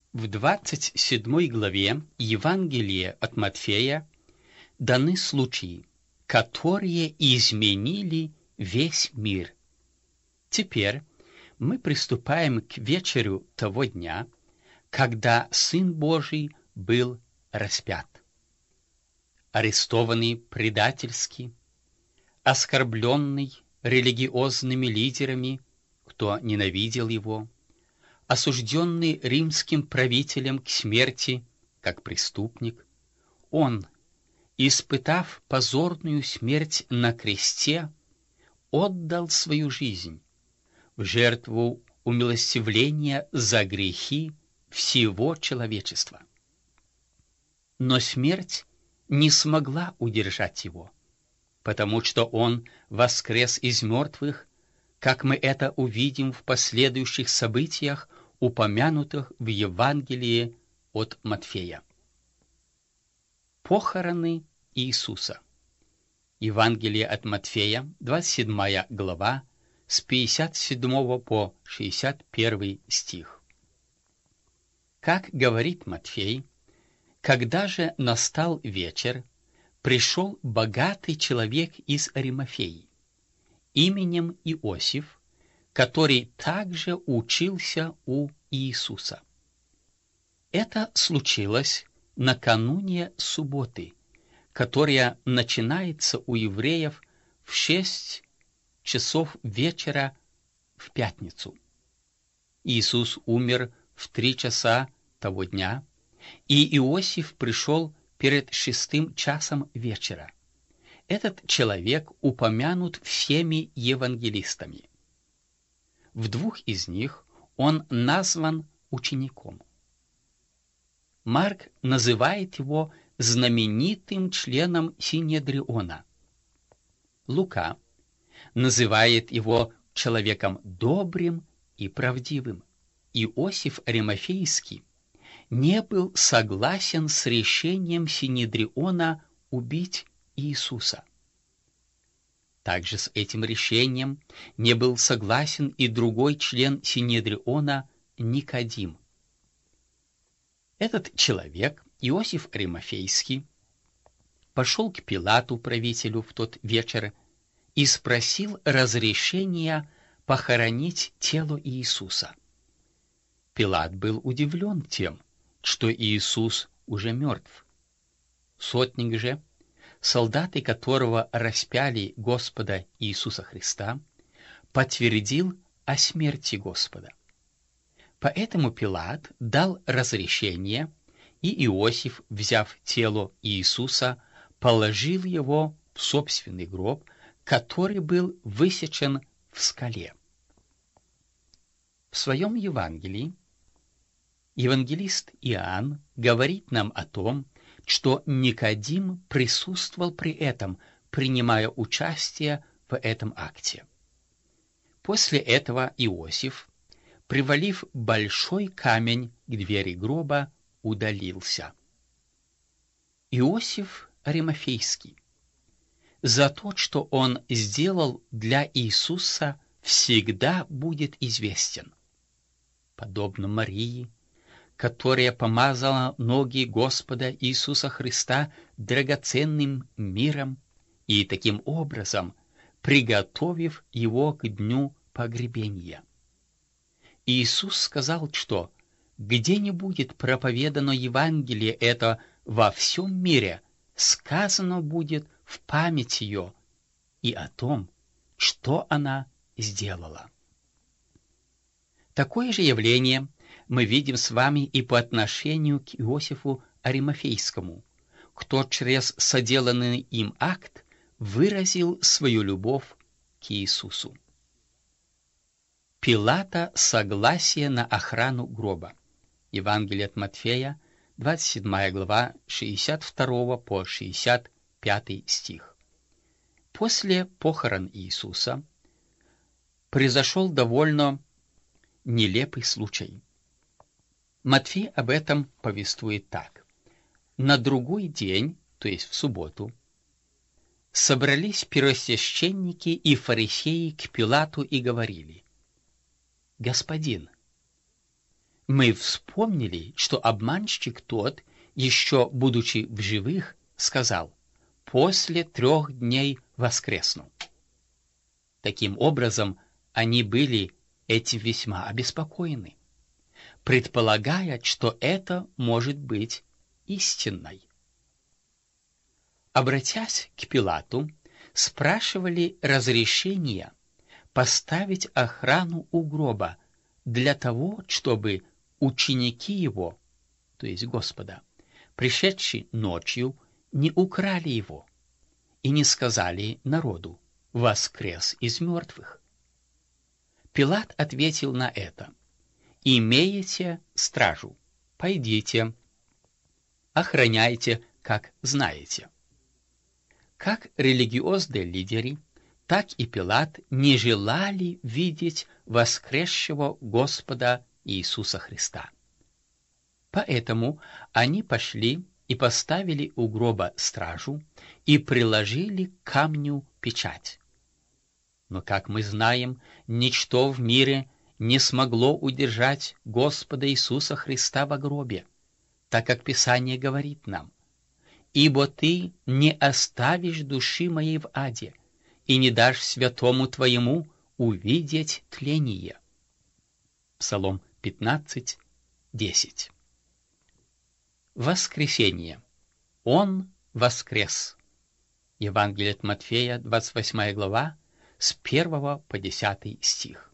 В 27 главе Евангелия от Матфея даны случаи, которые изменили весь мир. Теперь мы приступаем к вечеру того дня, когда Сын Божий был распят. Арестованный предательски, оскорбленный религиозными лидерами, кто ненавидел его, осужденный римским правителем к смерти как преступник, он, испытав позорную смерть на кресте, отдал свою жизнь в жертву умилостивления за грехи всего человечества. Но смерть не смогла удержать его, потому что он воскрес из мертвых, как мы это увидим в последующих событиях, упомянутых в Евангелии от Матфея. Похороны Иисуса. Евангелие от Матфея, 27 глава, с 57 по 61 стих. Как говорит Матфей, когда же настал вечер, пришел богатый человек из Аримафеи, именем Иосиф, который также учился у Иисуса. Это случилось накануне субботы, которая начинается у евреев в 6 часов вечера в пятницу. Иисус умер в 3 часа того дня, и Иосиф пришел перед 6 часом вечера. Этот человек упомянут всеми евангелистами. В 2 из них он назван учеником. Марк называет его знаменитым членом Синедриона. Лука называет его человеком добрым и правдивым. Иосиф Аримафейский не был согласен с решением Синедриона убить Иисуса. Также с этим решением не был согласен и другой член Синедриона Никодим. Этот человек, Иосиф Аримафейский, пошел к Пилату, правителю, в тот вечер и спросил разрешения похоронить тело Иисуса. Пилат был удивлен тем, что Иисус уже мертв. Сотник же, солдаты которого распяли Господа Иисуса Христа, подтвердил о смерти Господа. Поэтому Пилат дал разрешение, и Иосиф, взяв тело Иисуса, положил его в собственный гроб, который был высечен в скале. В своем Евангелии евангелист Иоанн говорит нам о том, что Никодим присутствовал при этом, принимая участие в этом акте. После этого Иосиф, привалив большой камень к двери гроба, удалился. Иосиф Аримафейский за то, что он сделал для Иисуса, всегда будет известен. Подобно Марии, которая помазала ноги Господа Иисуса Христа драгоценным миром и таким образом приготовив его к дню погребения. Иисус сказал, что где не будет проповедано Евангелие это во всем мире, сказано будет в память ее и о том, что она сделала. Такое же явление мы видим с вами и по отношению к Иосифу Аримафейскому, кто через соделанный им акт выразил свою любовь к Иисусу. Пилата согласие на охрану гроба. Евангелие от Матфея, 27 глава, 62 по 65 стих. После похорон Иисуса произошел довольно нелепый случай. Матфей об этом повествует так. На другой день, то есть в субботу, собрались первосвященники и фарисеи к Пилату и говорили: «Господин, Мы вспомнили, что обманщик тот, еще будучи в живых, сказал: «После 3 дней воскресну». Таким образом, они были этим весьма обеспокоены, предполагая, что это может быть истинной. Обратясь к Пилату, спрашивали разрешения поставить охрану у гроба для того, чтобы ученики его, то есть Господа, пришедшие ночью, не украли его и не сказали народу: «Воскрес из мертвых». Пилат ответил на это: «Имеете стражу, пойдите, охраняйте, как знаете». Как религиозные лидеры, так и Пилат не желали видеть воскресшего Господа Иисуса Христа. Поэтому они пошли и поставили у гроба стражу и приложили к камню печать. Но, как мы знаем, ничто в мире не смогло удержать Господа Иисуса Христа во гробе, так как Писание говорит нам: «Ибо ты не оставишь души моей в аде, и не дашь святому твоему увидеть тление». Псалом 15:10. Воскресение. Он воскрес. Евангелие от Матфея, 28 глава, с 1 по 10 стих.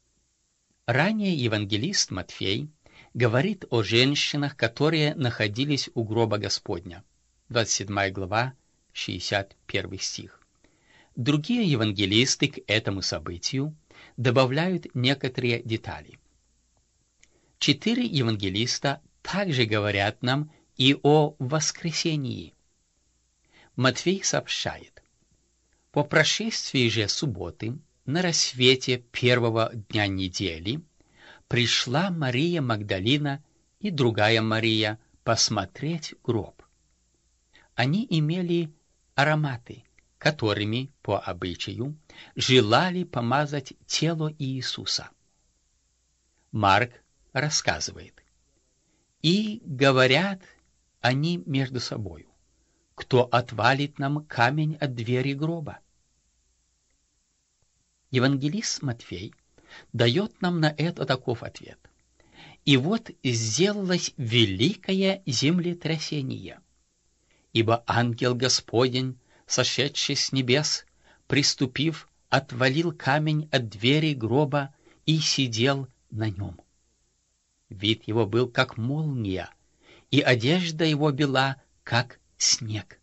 Ранее евангелист Матфей говорит о женщинах, которые находились у гроба Господня. 27 глава, 61 стих. Другие евангелисты к этому событию добавляют некоторые детали. 4 евангелиста также говорят нам и о воскресении. Матфей сообщает: «По прошествии же субботы, на рассвете 1-го дня недели, пришла Мария Магдалина и другая Мария посмотреть гроб. Они имели ароматы, которыми, по обычаю, желали помазать тело Иисуса». Марк рассказывает: «И говорят они между собою: кто отвалит нам камень от двери гроба?» Евангелист Матфей дает нам на это таков ответ: «И вот сделалось великое землетрясение, ибо ангел Господень, сошедший с небес, приступив, отвалил камень от двери гроба и сидел на нем. Вид его был как молния, и одежда его бела, как снег».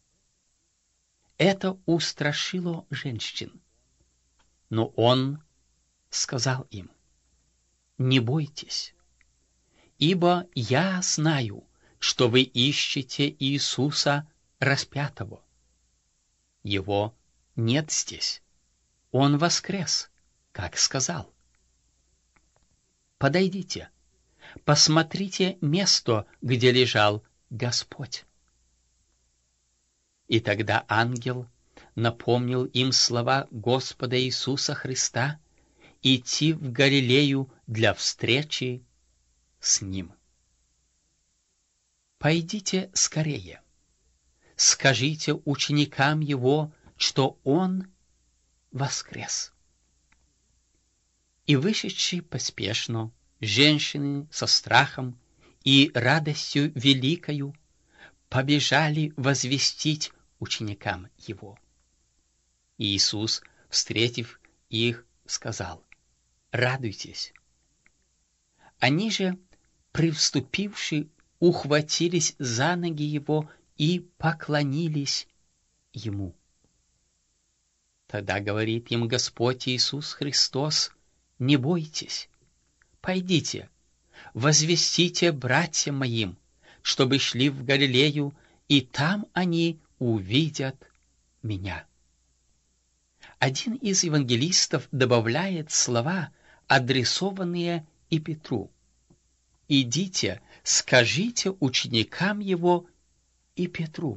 Это устрашило женщин. Но он сказал им: «Не бойтесь, ибо я знаю, что вы ищете Иисуса распятого. Его нет здесь. Он воскрес, как сказал. Подойдите, посмотрите место, где лежал Господь». И тогда ангел напомнил им слова Господа Иисуса Христа идти в Галилею для встречи с Ним. «Пойдите скорее, скажите ученикам Его, что Он воскрес». И вышедшие поспешно женщины со страхом и радостью великою побежали возвестить ученикам Его. Иисус, встретив их, сказал: «Радуйтесь». Они же, привступивши, ухватились за ноги Его и поклонились Ему. Тогда говорит им Господь Иисус Христос: «Не бойтесь, пойдите, возвестите братьям моим, чтобы шли в Галилею, и там они увидят меня». Один из евангелистов добавляет слова, адресованные и Петру: «Идите, скажите ученикам его и Петру».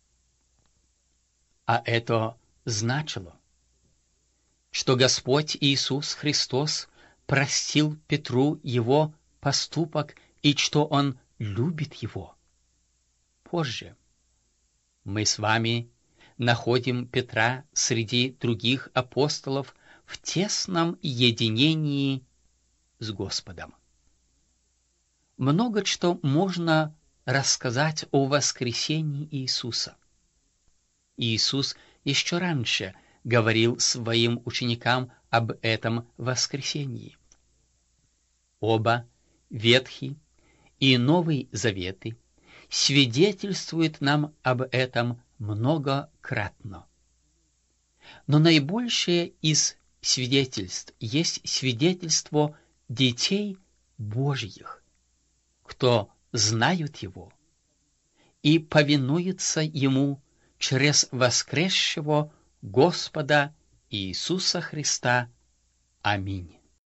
А это значило, что Господь Иисус Христос простил Петру его поступок и что он любит его. Позже мы с вами находим Петра среди других апостолов в тесном единении с Господом. Много что можно рассказать о воскресении Иисуса. Иисус еще раньше говорил своим ученикам об этом воскресении. Оба, Ветхий и Новый Заветы, свидетельствуют нам об этом многократно. Но наибольшее из свидетельств есть свидетельство детей Божьих, кто знают Его и повинуются Ему через воскресшего Господа Иисуса Христа. Аминь.